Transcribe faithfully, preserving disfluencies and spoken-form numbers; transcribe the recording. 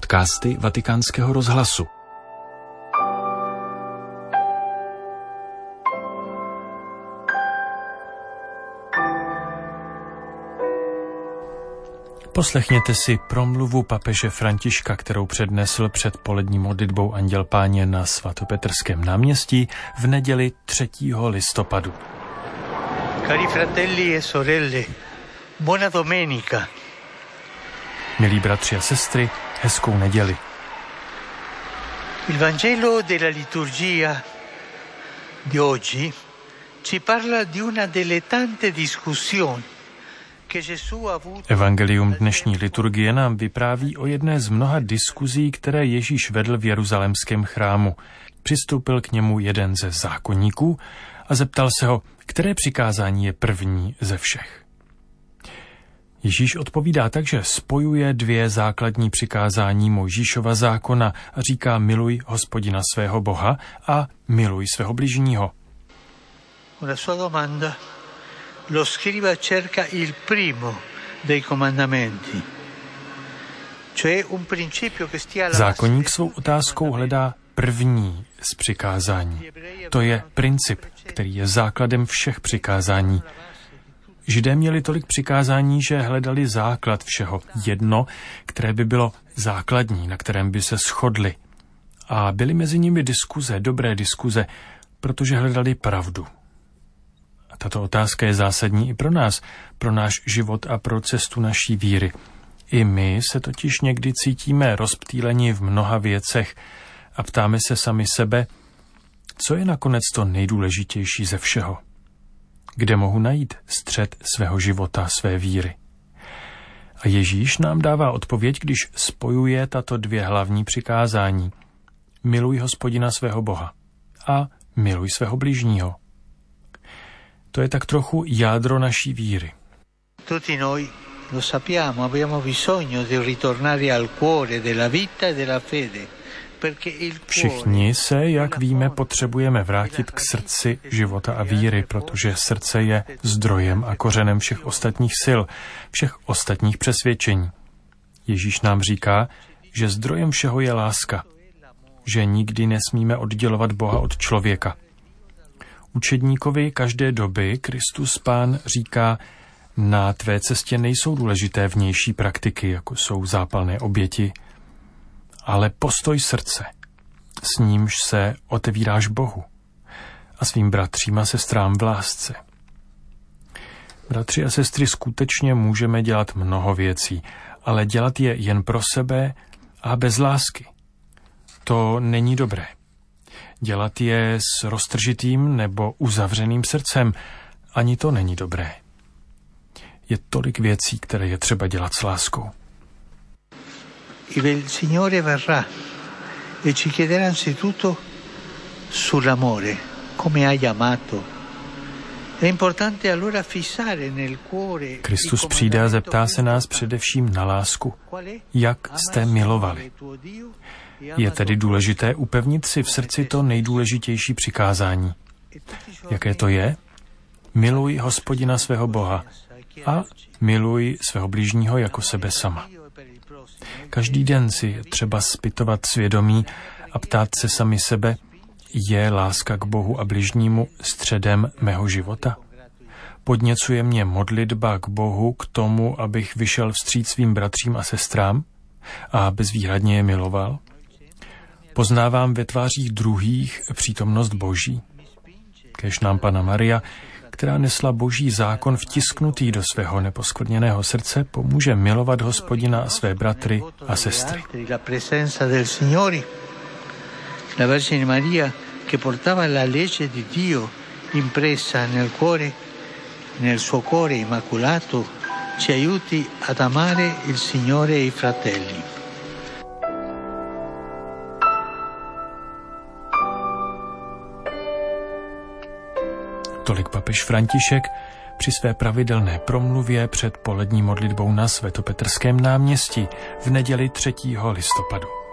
podcasty Vatikánského rozhlasu. Poslechněte si promluvu papeže Františka, kterou přednesl před polední modlitbou Anděl Páně na svatopetrském náměstí v neděli třetího listopadu. Cari fratelli e sorelle, buona domenica. Milí bratři a sestry, hezkou neděli. Il Vangelo della liturgia di oggi ci parla di una delle tante discussioni. Evangelium dnešní liturgie nám vypráví o jedné z mnoha diskuzí, které Ježíš vedl v jeruzalémském chrámu. Přistoupil k němu jeden ze zákonníků a zeptal se ho, které přikázání je první ze všech. Ježíš odpovídá tak, že spojuje dvě základní přikázání Mojžíšova zákona a říká miluj Hospodina svého Boha a miluj svého bližního. Una sua domanda. Lo scriba cerca il primo dei comandamenti, cioè un principio che stia alla Zákonník svou otázkou hledá první z přikázání. To je princip, který je základem všech přikázání. Židé měli tolik přikázání, že hledali základ všeho, jedno, které by bylo základní, na kterém by se shodli. A byly mezi nimi diskuze, dobré diskuze, protože hledali pravdu. A tato otázka je zásadní i pro nás, pro náš život a pro cestu naší víry. I my se totiž někdy cítíme rozptýleni v mnoha věcech a ptáme se sami sebe, co je nakonec to nejdůležitější ze všeho. Kde mohu najít střed svého života, své víry? A Ježíš nám dává odpověď, když spojuje tato dvě hlavní přikázání. Miluj Hospodina svého Boha a miluj svého bližního. To je tak trochu jádro naší víry. Tutti noi lo sappiamo, abbiamo bisogno di ritornare al cuore della vita e della fede. Všichni se, jak víme, potřebujeme vrátit k srdci života a víry, protože srdce je zdrojem a kořenem všech ostatních sil, všech ostatních přesvědčení. Ježíš nám říká, že zdrojem všeho je láska, že nikdy nesmíme oddělovat Boha od člověka. Učedníkovi každé doby Kristus Pán říká, na tvé cestě nejsou důležité vnější praktiky, jako jsou zápalné oběti, ale postoj srdce, s nímž se otevíráš Bohu a svým bratřím a sestrám v lásce. Bratři a sestry, skutečně můžeme dělat mnoho věcí, ale dělat je jen pro sebe a bez lásky. To není dobré. Dělat je s roztržitým nebo uzavřeným srdcem, ani to není dobré. Je tolik věcí, které je třeba dělat s láskou. Il Signore verrà e ci chiederà anzitutto sull'amore, come hai amato. È importante allora fissare nel cuore. Kristus přijde a zeptá se nás především na lásku. Jak jste milovali? Je tedy důležité upevnit si v srdci to nejdůležitější přikázání. Jaké to je? Miluj Hospodina svého Boha a miluj svého bližního jako sebe sama. Každý den si je třeba zpytovat svědomí a ptát se sami sebe, je láska k Bohu a bližnímu středem mého života? Podněcuje mě modlitba k Bohu k tomu, abych vyšel vstříc svým bratřím a sestrám a bezvýhradně je miloval? Poznávám ve tvářích druhých přítomnost Boží? Kéž nám Panna Maria, která nesla Boží zákon vtisknutý do svého neposkvrněného srdce, pomůže milovat Hospodina a své bratry a sestry. La Vergine Maria, che portava la legge di Dio impressa nel cuore, nel suo cuore immacolato, ci aiuti ad amare il Signore e i fratelli. Tolik papež František při své pravidelné promluvě před polední modlitbou na svatopetrském náměstí v neděli třetího listopadu.